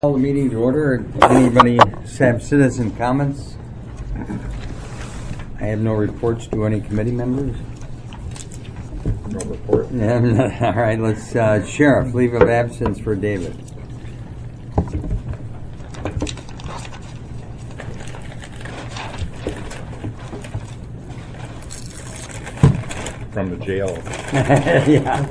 Call the meeting to order. Anybody have citizen comments? I have no reports. Do any committee members? No report. All right, let's, Sheriff, leave of absence for David. From the jail. Yeah.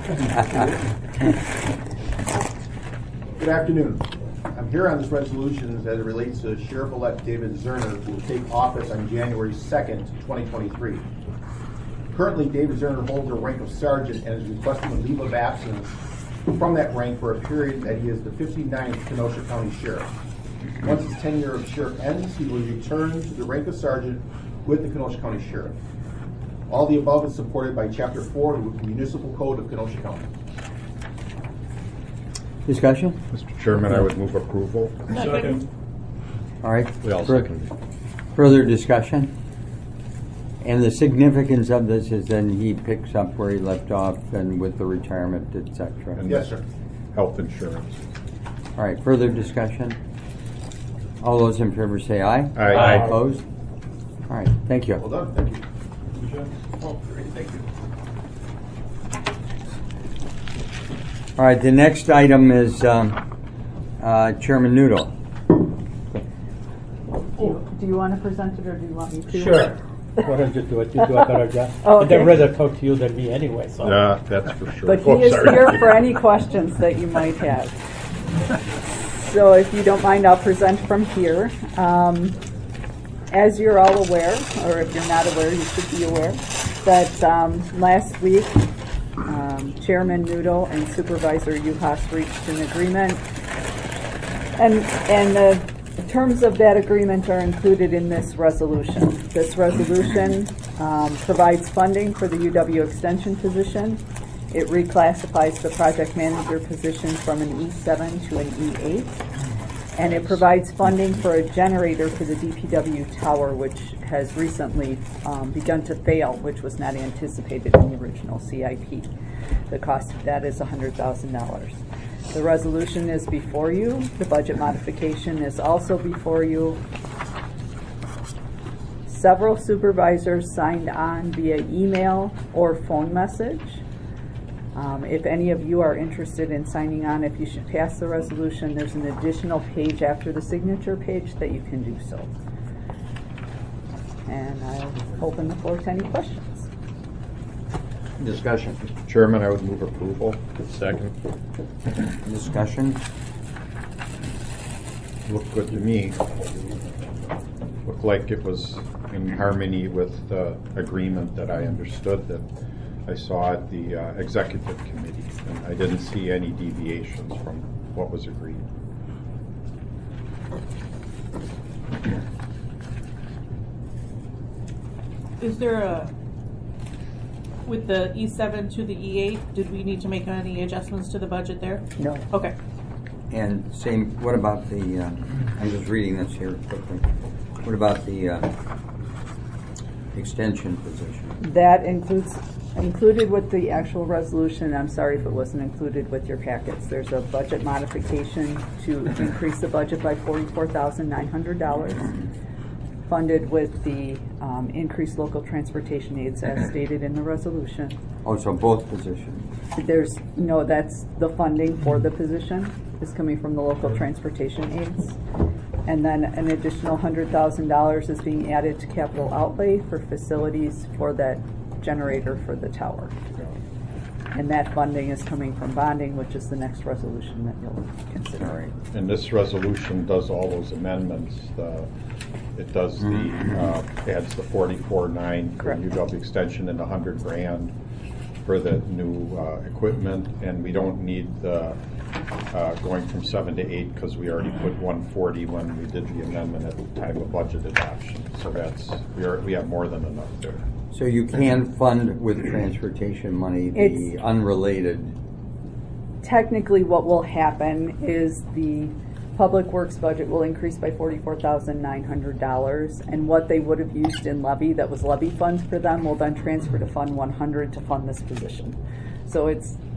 Good afternoon. I'm here on this resolution as it relates to Sheriff-elect David Zerner, who will take office on January 2nd, 2023. Currently, David Zerner holds the rank of sergeant and is requesting a leave of absence from that rank for a period that he is the 59th Kenosha County Sheriff. Once his tenure of sheriff ends, he will return to the rank of sergeant with the Kenosha County Sheriff. All the above is supported by Chapter 4 of the Municipal Code of Kenosha County. Discussion? Mr. Chairman, I would move approval. Second. All right. We all second. Further discussion? And the significance of this is then he picks up where he left off and with the retirement, etc. And Yes, sir. Health insurance. All right, further discussion? All those in favor say aye. Aye. Aye. Opposed? All right, thank you. Well done. Thank you. Oh, great. Thank you. All right, the next item is Chairman Noodle. Do you want to present it or do you want me to? Sure. Why don't you do it? You do a better job. Oh, But I'd okay. rather talk to you than me anyway. So. Yeah, that's for sure. But he Oh, is sorry. here for any questions that you might have. So if you don't mind, I'll present from here. As you're all aware, or if you're not aware, you should be aware, that last week Chairman Noodle and Supervisor Uhas reached an agreement, and the terms of that agreement are included in this resolution. This resolution provides funding for the UW Extension position. It reclassifies the project manager position from an E7 to an E8. And it provides funding for a generator for the DPW tower, which has recently begun to fail, which was not anticipated in the original CIP. The cost of that is $100,000. The resolution is before you. The budget modification is also before you. Several supervisors signed on via email or phone message. If any of you are interested in signing on, if you should pass the resolution, there's an additional page after the signature page that you can do so. And I'll open the floor to any questions. Discussion. Mr. Chairman, I would move approval. Second. Discussion. Looked good to me. Looked like it was in harmony with the agreement that I understood that I saw at the executive committee, and I didn't see any deviations from what was agreed. Is there with the E7 to the E8, did we need to make any adjustments to the budget there? No. Okay. And same, what about the, I'm just reading this here quickly. What about the extension position? That included with the actual resolution. I'm sorry if it wasn't included with your packets. There's a budget modification to increase the budget by $44,900, funded with the increased local transportation aids as stated in the resolution. Oh, so both positions. That's the funding for the position is coming from the local transportation aids. And then an additional $100,000 is being added to capital outlay for facilities for that generator for the tower. And that funding is coming from bonding, which is the next resolution that you'll consider. And this resolution does all those amendments. It does adds the 44.9 for Correct. UW extension and $100,000 for the new equipment, and we don't need the going from 7 to 8 because we already put 140 when we did the amendment at the time of budget adoption. So we have more than enough there. So you can fund with transportation money the unrelated. Technically, what will happen is the Public Works budget will increase by $44,900, and what they would have used in levy, that was levy funds for them, will then transfer to Fund 100 to fund this position. So it's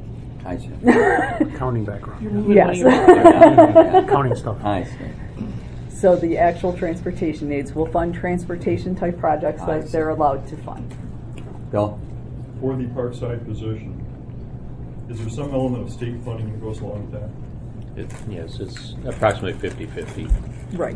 I see. Accounting background. You're moving Yes. money around. Accounting stuff. I see. So the actual transportation aids will fund transportation type projects I that see. they're allowed to fund. Bill? For the Parkside position, is there some element of state funding that goes along with that? Yes, it's approximately 50-50. Right.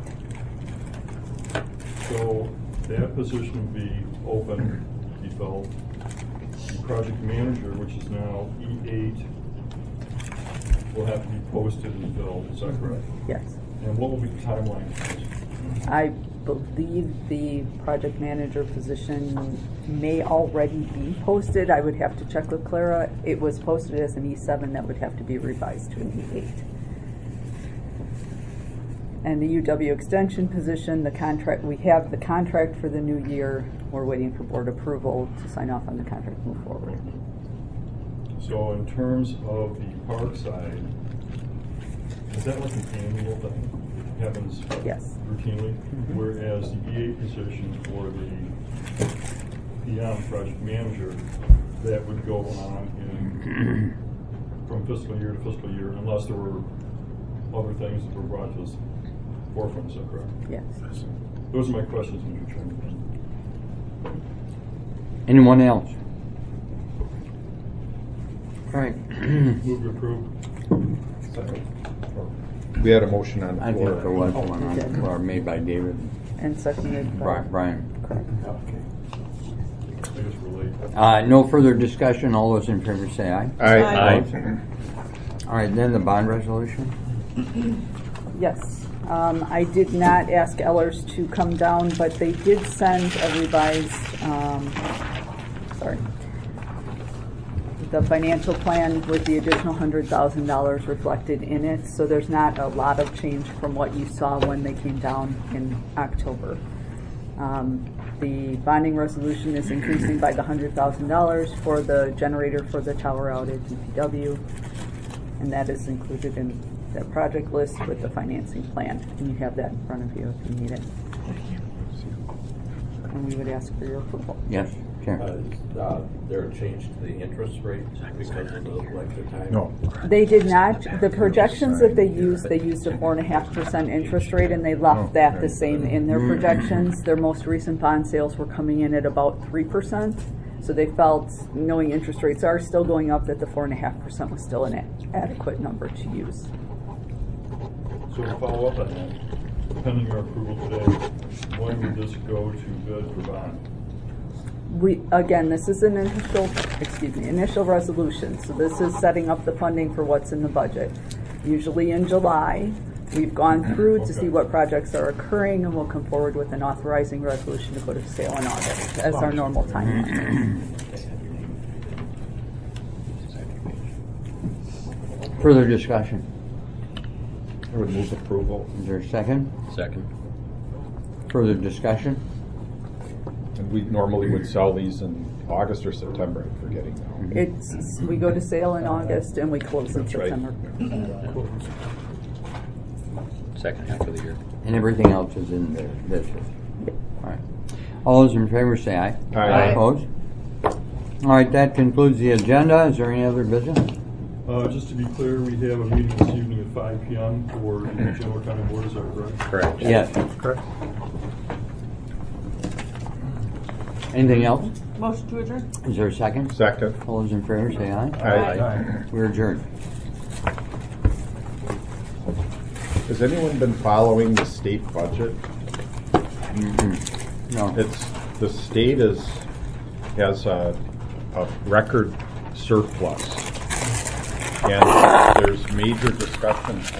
So that position would be open, be filled. The project manager, which is now E8, will have to be posted and filled, is that correct? Yes. And what will be the timeline for this? I believe the project manager position may already be posted. I would have to check with Clara. It was posted as an E7 that would have to be revised to an E8. And the UW extension position, the contract, we have the contract for the new year. We're waiting for board approval to sign off on the contract, move forward. So in terms of the Parkside, is that like an annual thing? It happens Yes. routinely? Whereas the E8 position for the PM project manager, that would go on from fiscal year to fiscal year unless there were other things that were brought to the forefront, is that correct? Yes. Those are my questions, Mr. Chairman. Anyone else? All right. Move to approve. We had a motion on the I think floor. there was one on the floor made by David. And seconded by Brian. Correct. I guess we're late. No further discussion. All those in favor say aye. Aye. All right, then the bond resolution. Yes. I did not ask Ellers to come down, but they did send a revised, the financial plan with the additional $100,000 reflected in it. So there's not a lot of change from what you saw when they came down in October. The bonding resolution is increasing by the $100,000 for the generator for the tower out at DPW, and that is included in the project list with the financing plan, and you have that in front of you if you need it. And we would ask for your approval. Yes, Chair. There a change to the interest rate because of the length of time? No. They did not. The projections that they used a 4.5% interest rate, and they left that the same in their projections. Their most recent bond sales were coming in at about 3%. So they felt, knowing interest rates are still going up, that the 4.5% was still an adequate number to use. So to follow up on that, pending your approval today, when would this go to bid for bond? Again, this is an initial resolution. So this is setting up the funding for what's in the budget. Usually in July, we've gone through to see what projects are occurring, and we'll come forward with an authorizing resolution to go to sale in August as our normal timeline. Further discussion. I would move approval. Is there a second? Second. Further discussion? And we normally would sell these in August or September, I'm forgetting now. We go to sale in August and we close in That's right. September. Second half of the year. And everything else is in there. This is. All right. All those in favor say aye. Aye. Opposed? All right, that concludes the agenda. Is there any other business? Just to be clear, we have a meeting this evening at 5 p.m. for the General County Board, is that correct? Correct. Yes. Correct. Anything else? Motion to adjourn? Is there a second? Second. All those in favor say aye. Aye. We're adjourned. Has anyone been following the state budget? No. The state has a record surplus, and there's major discussion